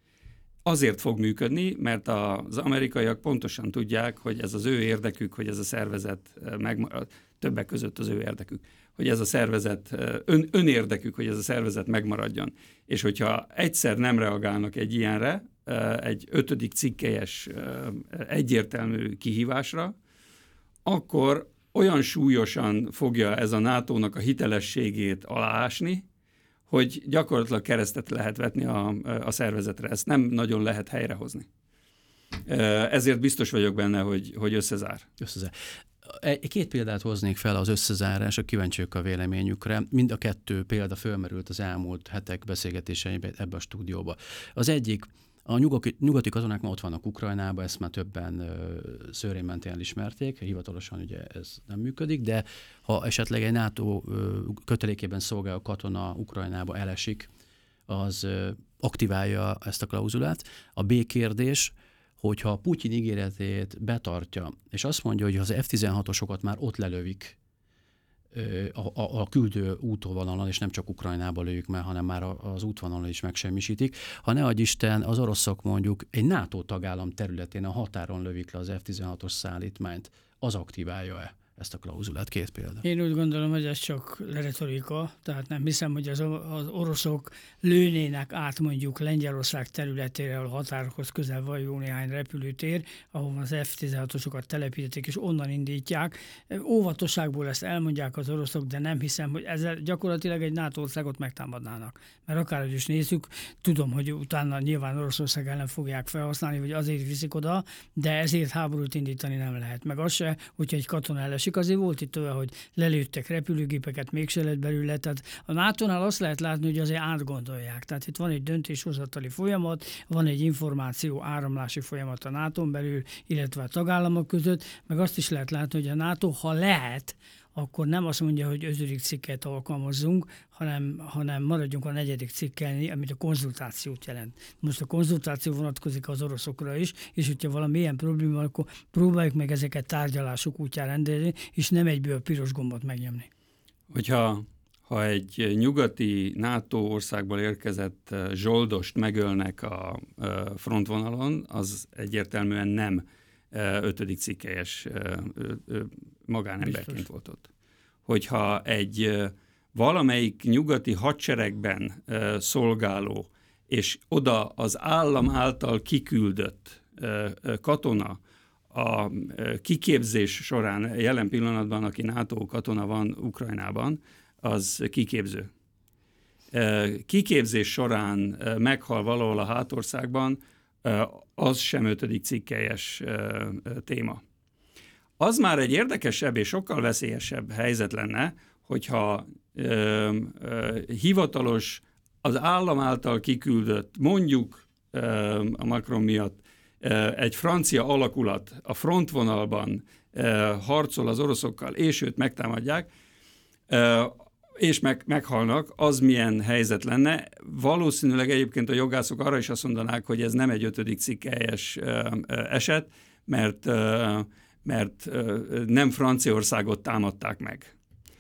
Azért fog működni, mert az amerikaiak pontosan tudják, hogy ez az ő érdekük, hogy ez a szervezet megmarad, többek között az ő érdekük, hogy ez a szervezet, ön, önérdekük, hogy ez a szervezet megmaradjon. És hogyha egyszer nem reagálnak egy ilyenre, egy ötödik cikkelyes egyértelmű kihívásra, akkor olyan súlyosan fogja ez a nátónak a hitelességét aláásni, hogy gyakorlatilag keresztet lehet vetni a, a szervezetre. Ezt nem nagyon lehet helyrehozni. Ezért biztos vagyok benne, hogy, hogy összezár. Összezár. Két példát hoznék fel az összezárásra, kíváncsiak a véleményükre. Mind a kettő példa fölmerült az elmúlt hetek beszélgetéseiben ebbe a stúdióba. Az egyik, a nyugati, nyugati katonák ma ott vannak Ukrajnában, ezt már többen szőrén mentén elismerték, hivatalosan ugye ez nem működik, de ha esetleg egy NATO kötelékében szolgáló katona Ukrajnába elesik, az aktiválja ezt a klauzulát. A B kérdés, hogyha Putyin ígéretét betartja, és azt mondja, hogy az ef tizenhatosokat már ott lelövik a, a, a küldő útvonalon, és nem csak Ukrajnába lőjük meg, hanem már az útvonalon is megsemmisítik. Ha ne adj Isten, az oroszok mondjuk egy NATO tagállam területén a határon lövik le az ef tizenhatos szállítmányt, az aktiválja-e ezt a klauzulát. Két példa. Én úgy gondolom, hogy ez csak retorika, tehát nem hiszem, hogy az, az oroszok lőnének át mondjuk Lengyelország területére, a határokhoz közel van jó néhány repülőtér, ahol az ef tizenhatosokat telepítették, és onnan indítják. Óvatosságból ezt elmondják az oroszok, de nem hiszem, hogy ezzel gyakorlatilag egy NATO országot megtámadnának. Mert akárhogy is nézzük, tudom, hogy utána nyilván Oroszország ellen fogják felhasználni, vagy azért viszik oda, de ezért háborút indítani nem lehet. Meg az se, hogyha egy katona elesik. Azért volt itt olyan, hogy lelőttek repülőgépeket, mégse lett belőle. Tehát a nátónál azt lehet látni, hogy azért átgondolják. Tehát itt van egy döntéshozatali folyamat, van egy információ áramlási folyamat a nátón belül, illetve a tagállamok között, meg azt is lehet látni, hogy a NATO, ha lehet, akkor nem azt mondja, hogy ötödik cikket alkalmazzunk, hanem, hanem maradjunk a negyedik cikkelni, amit a konzultációt jelent. Most a konzultáció vonatkozik az oroszokra is, és hogyha valami ilyen probléma, akkor próbáljuk meg ezeket tárgyalások útján rendezni, és nem egyből piros gombot megnyomni. Hogyha ha egy nyugati NATO országból érkezett zsoldost megölnek a frontvonalon, az egyértelműen nem ötödik cikkelyes magánemberként Biztos. volt ott. Hogyha egy valamelyik nyugati hadseregben szolgáló, és oda az állam által kiküldött katona a kiképzés során, jelen pillanatban, aki NATO katona van Ukrajnában, az kiképző. Kiképzés során meghal valahol a hátországban, az sem ötödik cikkelyes téma. Az már egy érdekesebb és sokkal veszélyesebb helyzet lenne, hogyha ö, ö, hivatalos, az állam által kiküldött, mondjuk ö, a Macron miatt ö, egy francia alakulat a frontvonalban ö, harcol az oroszokkal, és őt megtámadják, ö, és meg, meghalnak, az milyen helyzet lenne. Valószínűleg egyébként a jogászok arra is azt mondanák, hogy ez nem egy ötödik cikkelyes eset, mert, mert nem Franciaországot támadták meg.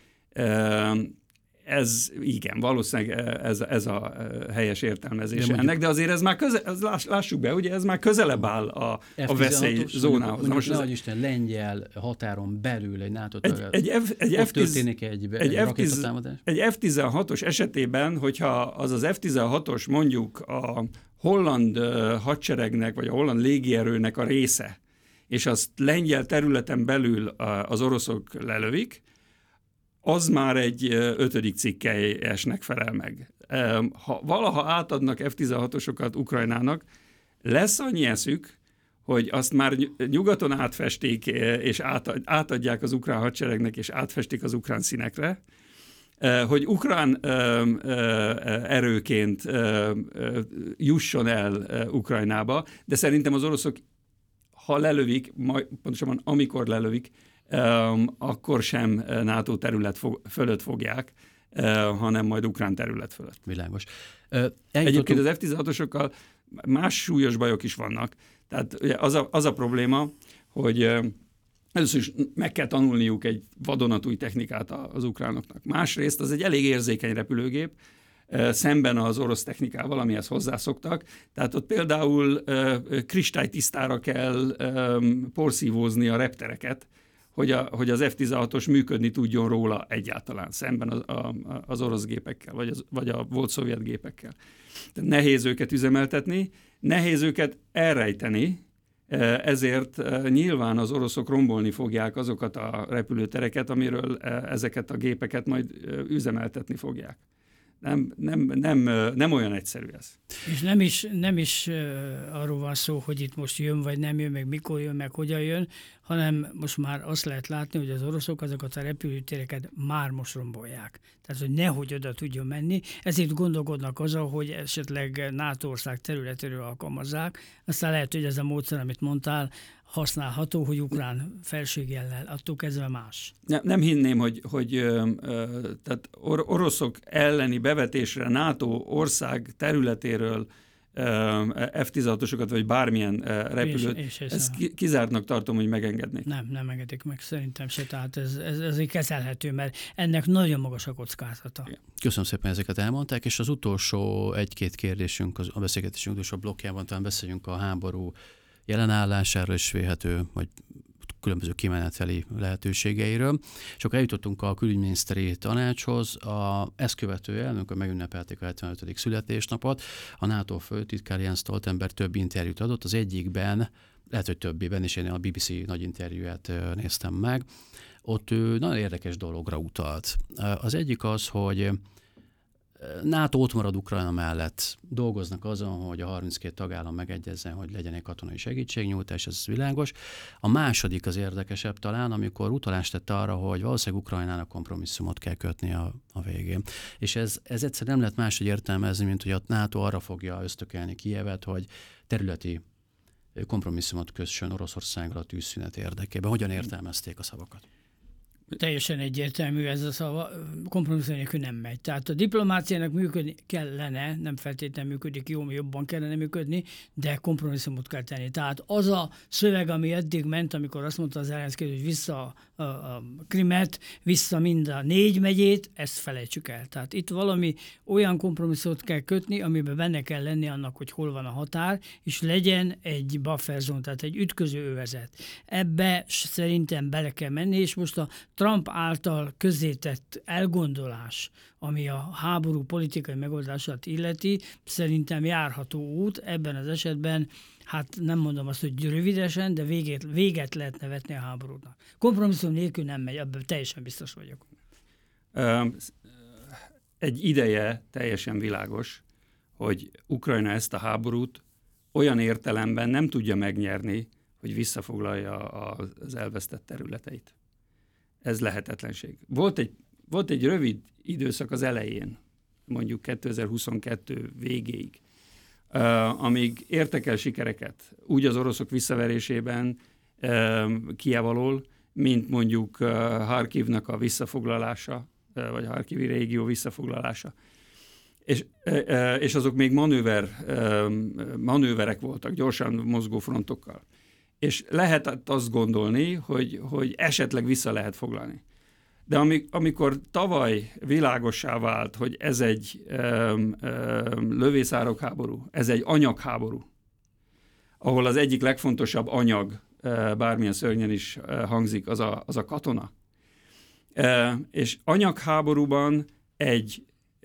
Ez igen, valószínűleg ez, ez a helyes értelmezés ennek, de azért ez már köze, lássuk be, ugye ez már közelebb áll a, a veszélyzónához. Most nehogy Isten, lengyel határon belül egy NATO egy, egy, F, egy F, történik egy, egy, egy rakétatámadás? Egy ef tizenhatos esetében, hogyha az az ef tizenhatos mondjuk a holland hadseregnek, vagy a holland légierőnek a része, és azt lengyel területen belül az oroszok lelövik, az már egy ötödik cikkelyesnek felel meg. Ha valaha átadnak ef tizenhatosokat Ukrajnának, lesz annyi eszük, hogy azt már nyugaton átfesték, és átadják az ukrán hadseregnek, és átfestik az ukrán színekre, hogy ukrán erőként jusson el Ukrajnába, de szerintem az oroszok, ha lelövik, pontosabban amikor lelövik, Um, akkor sem NATO terület fog, fölött fogják, uh, hanem majd ukrán terület fölött. Világos. Uh, Egyébként az ef tizenhatosokkal más súlyos bajok is vannak. Tehát ugye az, a, az a probléma, hogy uh, először is meg kell tanulniuk egy vadonatúj technikát az ukránoknak. Másrészt az egy elég érzékeny repülőgép, uh, szemben az orosz technikával, amihez hozzászoktak. Tehát ott például uh, kristálytisztára kell um, porszívózni a reptereket, hogy, a, hogy az ef tizenhatos működni tudjon róla egyáltalán, szemben az, a, az orosz gépekkel, vagy, az, vagy a volt szovjet gépekkel. Tehát nehéz őket üzemeltetni, nehéz őket elrejteni, ezért nyilván az oroszok rombolni fogják azokat a repülőtereket, amiről ezeket a gépeket majd üzemeltetni fogják. Nem, nem, nem, nem olyan egyszerű ez. És nem is, nem is arról van szó, hogy itt most jön, vagy nem jön, meg mikor jön, meg hogyan jön, hanem most már azt lehet látni, hogy az oroszok azokat a repülőtéreket már most rombolják. Tehát, hogy nehogy oda tudjon menni. Ezért gondolkodnak azon, hogy esetleg NATO ország területéről alkalmazzák. Aztán lehet, hogy ez a módszer, amit mondtál, használható, hogy ukrán felséggellel, attól kezdve más. Nem, nem hinném, hogy, hogy ö, ö, tehát or, oroszok elleni bevetésre NATO ország területéről ef tizenhatosokat, vagy bármilyen repülőt, és, és ezt kizártnak tartom, hogy megengednék. Nem, nem engedik meg, szerintem se, tehát ez, ez, ez kezelhető, mert ennek nagyon magas a kockázata. Igen. Köszönöm szépen, ezeket elmondták, és az utolsó egy-két kérdésünk, az, a beszélgetésünk utolsó blokkjában talán beszéljünk a háború jelenállásáról, és vélhető, vagy különböző kimeneteli lehetőségeiről. És akkor eljutottunk a külügyminiszteri tanácshoz, a, ezt követően, amikor megünnepelték a hetvenötödik születésnapot, a NATO főtitkár Jens Stoltenberg több interjút adott, az egyikben, lehet, hogy többiben, és én a bé bé cé nagy interjúját néztem meg, ott ő nagyon érdekes dologra utalt. Az egyik az, hogy NATO ott marad Ukrajna mellett. Dolgoznak azon, hogy a harminckét tagállam megegyezzen, hogy legyen egy katonai segítségnyújtás, ez világos. A második az érdekesebb talán, amikor utalást tett arra, hogy valószínűleg Ukrajnának kompromisszumot kell kötni a, a végén. És ez, ez egyszer nem lehet máshogy értelmezni, mint hogy a NATO arra fogja ösztökelni Kijevet, hogy területi kompromisszumot kössön Oroszországgal a tűzszünet érdekében. Hogyan értelmezték a szavakat? Teljesen egyértelmű ez a szava, kompromisszum nélkül nem megy. Tehát a diplomáciának működni kellene, nem feltétlenül működik jól, jobban kellene működni, de kompromisszumot kell tenni. Tehát az a szöveg, ami eddig ment, amikor azt mondta az ellenkező, hogy vissza a, a Krimet, vissza mind a négy megyét, ezt felejtsük el. Tehát itt valami olyan kompromisszumot kell kötni, amiben benne kell lenni annak, hogy hol van a határ, és legyen egy buffer zone, tehát egy ütköző övezet. Ebbe szerintem bele kell menni, és most a Trump által közzétett elgondolás, ami a háború politikai megoldását illeti, szerintem járható út. Ebben az esetben, hát nem mondom azt, hogy rövidesen, de végét, véget lehetne vetni a háborúnak. Kompromisszum nélkül nem megy, abban teljesen biztos vagyok. Egy ideje teljesen világos, hogy Ukrajna ezt a háborút olyan értelemben nem tudja megnyerni, hogy visszafoglalja az elvesztett területeit. Ez lehetetlenség. Volt egy, volt egy rövid időszak az elején, mondjuk kétezer-huszonkettő végéig, uh, amíg értek el sikereket, úgy az oroszok visszaverésében uh, Kijev alól, mint mondjuk uh, Harkivnak a visszafoglalása, uh, vagy a Harkivi régió visszafoglalása. És, uh, és azok még manőver, uh, manőverek voltak, gyorsan mozgó frontokkal. És lehetett azt gondolni, hogy, hogy esetleg vissza lehet foglalni. De amikor tavaly világossá vált, hogy ez egy öm, öm, lövészárok háború, ez egy anyagháború, ahol az egyik legfontosabb anyag, bármilyen szörnyen is hangzik, az a, az a katona. És anyagháborúban egy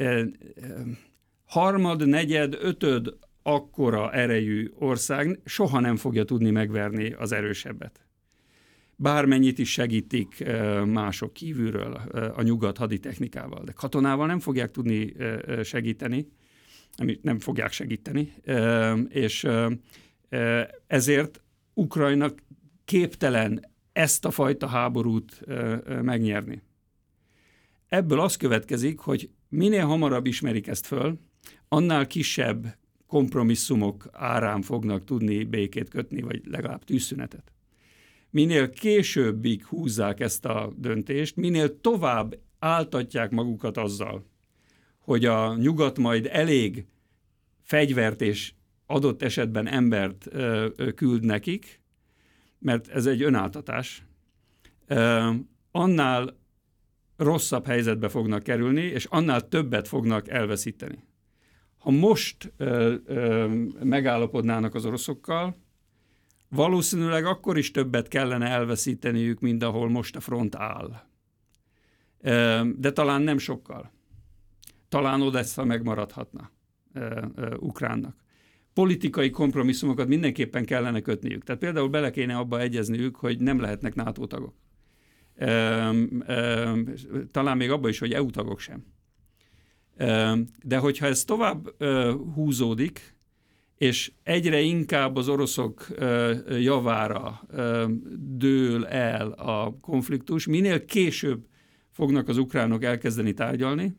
harmad, negyed, ötöd akkora erejű ország soha nem fogja tudni megverni az erősebbet. Bármennyit is segítik mások kívülről a nyugat haditechnikával, de katonával nem fogják tudni segíteni, nem fogják segíteni, és ezért Ukrajna képtelen ezt a fajta háborút megnyerni. Ebből az következik, hogy minél hamarabb ismerik ezt föl, annál kisebb kompromisszumok árán fognak tudni békét kötni, vagy legalább tűzszünetet. Minél későbbig húzzák ezt a döntést, minél tovább áltatják magukat azzal, hogy a nyugat majd elég fegyvert és adott esetben embert ö, ö, küld nekik, mert ez egy önáltatás, ö, annál rosszabb helyzetbe fognak kerülni, és annál többet fognak elveszíteni. Ha most ö, ö, megállapodnának az oroszokkal, valószínűleg akkor is többet kellene elveszíteniük, mint ahol most a front áll. Ö, de talán nem sokkal. Talán Odessa megmaradhatna ö, ö, Ukránnak. Politikai kompromisszumokat mindenképpen kellene kötniük. Tehát például bele kéne abba egyezniük, hogy nem lehetnek NATO tagok. Ö, ö, talán még abba is, hogy é u tagok sem. De hogyha ez tovább húzódik, és egyre inkább az oroszok javára dől el a konfliktus, minél később fognak az ukránok elkezdeni tárgyalni,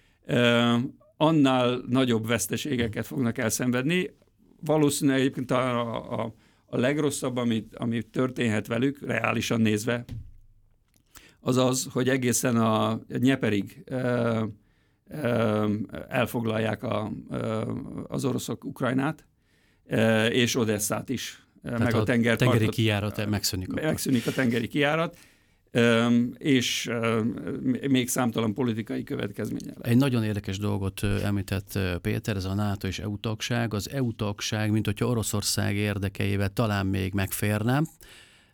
annál nagyobb veszteségeket fognak elszenvedni. Valószínűleg egyébként a, a, a legrosszabb, amit, amit történhet velük, reálisan nézve, az az, hogy egészen a Nyeperig elfoglalják a, az oroszok Ukrajnát, és Odesszát is. Tehát meg a, a tengeri kijárat megszűnik. Megszűnik a tengeri kijárat, és még számtalan politikai következménye. Egy nagyon érdekes dolgot említett Péter, ez a NATO és é u tagság. Az é u tagság, mint hogyha Oroszország érdekeivel talán még megférne,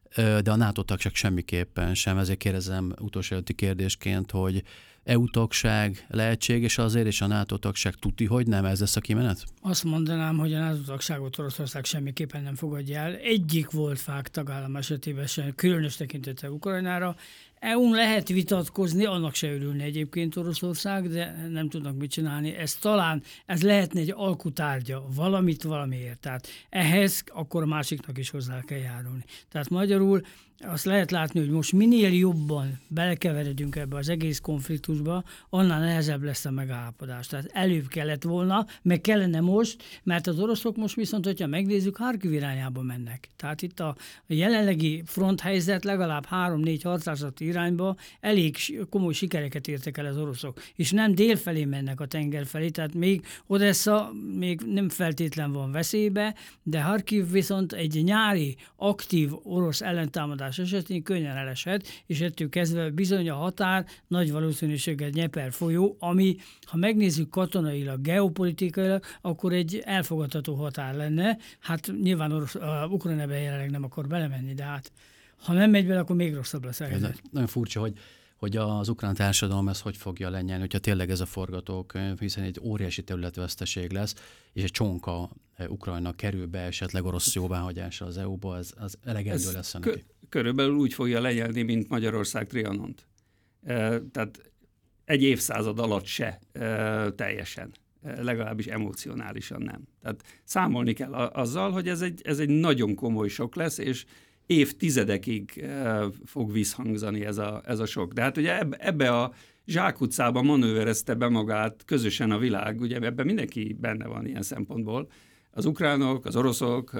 de a NATO tagság semmiképpen sem. Ezért kérdezem utolsó előtti kérdésként, hogy é u tagság lehetséges azért, és a NATO tagság tuti, hogy nem ez lesz a kimenet? Azt mondanám, hogy a NATO tagságot Oroszország semmiképpen nem fogadja el. Egyik volt fák tagállam esetében sem, különös tekintettel Ukrajnára. é u-n lehet vitatkozni, annak se örülni egyébként Oroszország, de nem tudnak mit csinálni. Ez talán, ez lehetne egy alkutárgya, valamit valamiért. Tehát ehhez akkor a másiknak is hozzá kell járulni. Tehát magyarul azt lehet látni, hogy most minél jobban belekeveredünk ebbe az egész konfliktusba, annál nehezebb lesz a megállapodás. Tehát előbb kellett volna, meg kellene most, mert az oroszok most viszont, hogyha megnézzük, Harkiv irányába mennek. Tehát itt a jelenlegi fronthelyzet legalább három-négy harcászati irányba elég komoly sikereket értek el az oroszok. És nem dél felé mennek a tenger felé, tehát még Odessa még nem feltétlen van veszélybe, de Harkiv viszont egy nyári, aktív orosz ellentámadás esetén könnyen eleshet, és ettől kezdve bizony a határ nagy valószínűséggel Dnyeper folyó, ami, ha megnézzük katonailag, geopolitikailag, akkor egy elfogadható határ lenne. Hát nyilván orosz, uh, Ukrajna jelenleg nem akar belemenni, de hát ha nem megy bele, akkor még rosszabb lesz a helyzet. Nagyon furcsa, hogy hogy az ukrán társadalom ezt hogy fogja lenyelni, hogyha tényleg ez a forgatókönyv, hiszen egy óriási területveszteség lesz, és egy csonka Ukrajna kerül be esetleg orosz jóváhagyásra az é u-ba, az, az elegendő lesz neki. Kö- körülbelül úgy fogja lenyelni, mint Magyarország Trianont. E, tehát egy évszázad alatt se e, teljesen, e, legalábbis emocionálisan nem. Tehát számolni kell a- azzal, hogy ez egy, ez egy nagyon komoly sok lesz, és évtizedekig e, fog visszhangzani ez a, ez a sok. De hát ugye ebbe, ebbe a zsákutcában manőverezte be magát közösen a világ, ugye ebben mindenki benne van ilyen szempontból. Az ukránok, az oroszok,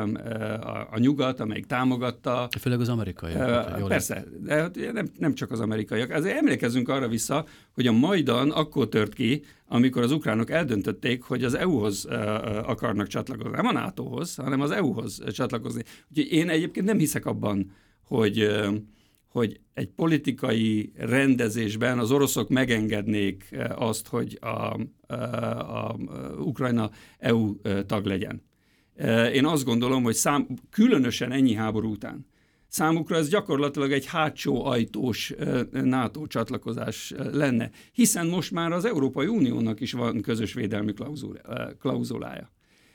a, a nyugat, amelyik támogatta. Főleg az amerikaiak. Persze, de nem, nem csak az amerikaiak. Azért emlékezzünk arra vissza, hogy a Majdan akkor tört ki, amikor az ukránok eldöntötték, hogy az é u-hoz akarnak csatlakozni. Nem a nátóhoz, hanem az é u-hoz csatlakozni. Úgyhogy én egyébként nem hiszek abban, hogy, hogy egy politikai rendezésben az oroszok megengednék azt, hogy a, a, a Ukrajna é u tag legyen. Én azt gondolom, hogy szám, különösen ennyi háború után számukra ez gyakorlatilag egy hátsó ajtós NATO csatlakozás lenne, hiszen most már az Európai Uniónak is van közös védelmi klauzulája.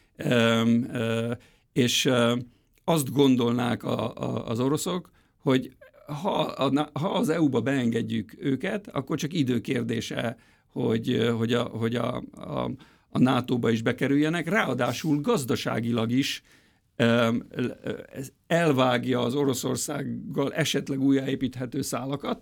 És azt gondolnák a, a, az oroszok, hogy ha, a, ha az é u-ba beengedjük őket, akkor csak időkérdése, hogy, hogy, a, hogy a, a, a nátóba is bekerüljenek, ráadásul gazdaságilag is elvágja az Oroszországgal esetleg újjáépíthető szálakat,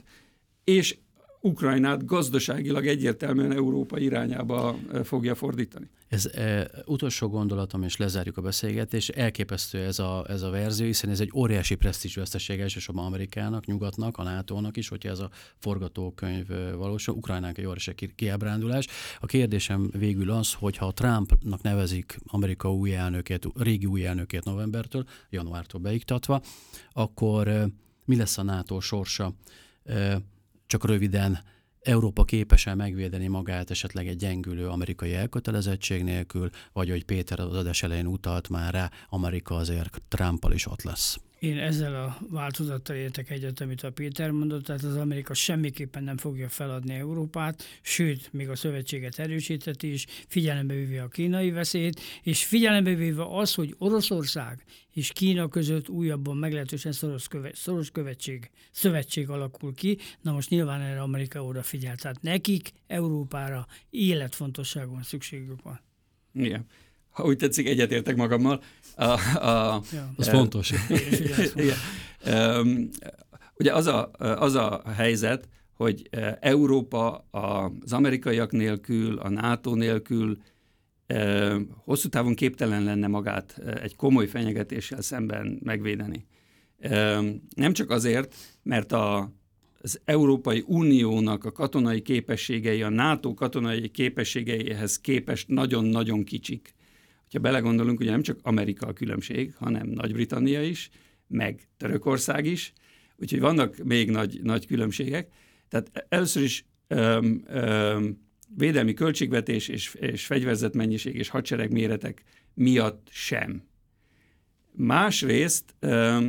és Ukrajnát gazdaságilag egyértelműen Európa irányába fogja fordítani. Ez e, utolsó gondolatom, és lezárjuk a beszélgetést. Elképesztő ez a, ez a verzió, hiszen ez egy óriási presztízsveszteség elsősorban Amerikának, nyugatnak, a nátónak is, hogyha ez a forgatókönyv valósul. Ukrajnának egy óriási kiábrándulás. A kérdésem végül az, hogy ha Trumpnak nevezik Amerika új elnökét, régi új elnökét novembertől, januártól beiktatva, akkor e, mi lesz a NATO sorsa? E, csak röviden, Európa képes-e megvédeni magát esetleg egy gyengülő amerikai elkötelezettség nélkül, vagy hogy Péter az adás elején utalt már rá, Amerika azért Trumpal is ott lesz. Én ezzel a változattal értek egyet, amit a Péter mondott, tehát az Amerika semmiképpen nem fogja feladni Európát, sőt, még a szövetséget erősíteti is, figyelembe véve a kínai veszélyt, és figyelembe véve az, hogy Oroszország és Kína között újabban meglehetősen szoros, köve, szoros követség, szövetség alakul ki. Na most nyilván erre Amerika odafigyel, tehát nekik Európára életfontosságon szükségük van. Igen. Ha úgy tetszik, egyetértek magammal. A, a, ja. Az e, fontos. Igen. Um, ugye az a, az a helyzet, hogy Európa az amerikaiak nélkül, a NATO nélkül uh, hosszú távon képtelen lenne magát egy komoly fenyegetéssel szemben megvédeni. Um, nem csak azért, mert a az Európai Uniónak a katonai képességei, a NATO katonai képességeihez képest nagyon-nagyon kicsik. Ha belegondolunk, ugye nem csak Amerika a különbség, hanem Nagy-Britannia is, meg Törökország is, úgyhogy vannak még nagy, nagy különbségek. Tehát először is öm, öm, védelmi költségvetés és, és fegyverzetmennyiség és hadsereg méretek miatt sem. Másrészt öm,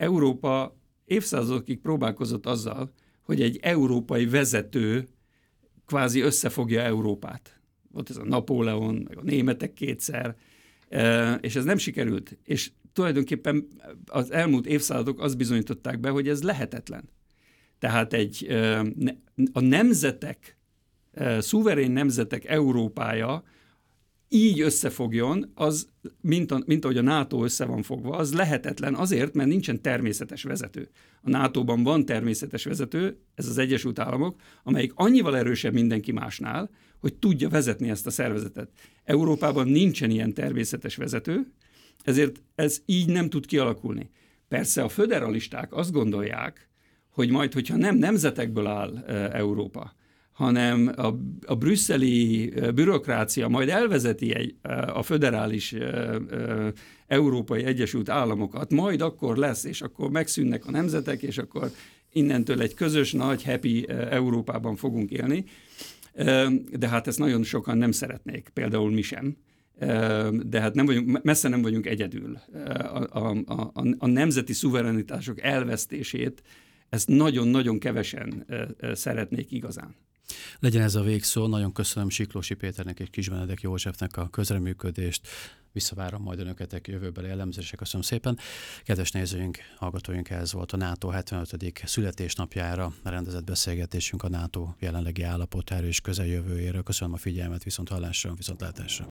Európa évszázadokig próbálkozott azzal, hogy egy európai vezető kvázi összefogja Európát. Volt ez a Napóleon, meg a németek kétszer, és ez nem sikerült. És tulajdonképpen az elmúlt évszázadok azt bizonyították be, hogy ez lehetetlen. Tehát egy, a nemzetek, szuverén nemzetek Európája így összefogjon, az, mint, a, mint ahogy a NATO össze van fogva, az lehetetlen azért, mert nincsen természetes vezető. A nátóban van természetes vezető, ez az Egyesült Államok, amelyik annyival erősebb mindenki másnál, hogy tudja vezetni ezt a szervezetet. Európában nincsen ilyen természetes vezető, ezért ez így nem tud kialakulni. Persze a föderalisták azt gondolják, hogy majd, hogyha nem nemzetekből áll Európa, hanem a, a brüsszeli bürokrácia majd elvezeti egy, a föderális Európai Egyesült Államokat, majd akkor lesz, és akkor megszűnnek a nemzetek, és akkor innentől egy közös, nagy, happy Európában fogunk élni. De hát ezt nagyon sokan nem szeretnék, például mi sem. De hát nem vagyunk, messze nem vagyunk egyedül. A, a, a, a nemzeti szuverenitások elvesztését ezt nagyon-nagyon kevesen szeretnék igazán. Legyen ez a végszó. Nagyon köszönöm Siklósi Péternek és Kisbenedek Józsefnek a közreműködést. Visszavárom majd önöket jövőbeli elemzésre. Köszönöm szépen. Kedves nézőink, hallgatóink, ez volt a NATO hetvenötödik születésnapjára rendezett beszélgetésünk a NATO jelenlegi állapotáról és közeljövőjéről. Köszönöm a figyelmet, viszont hallásra, viszontlátásra.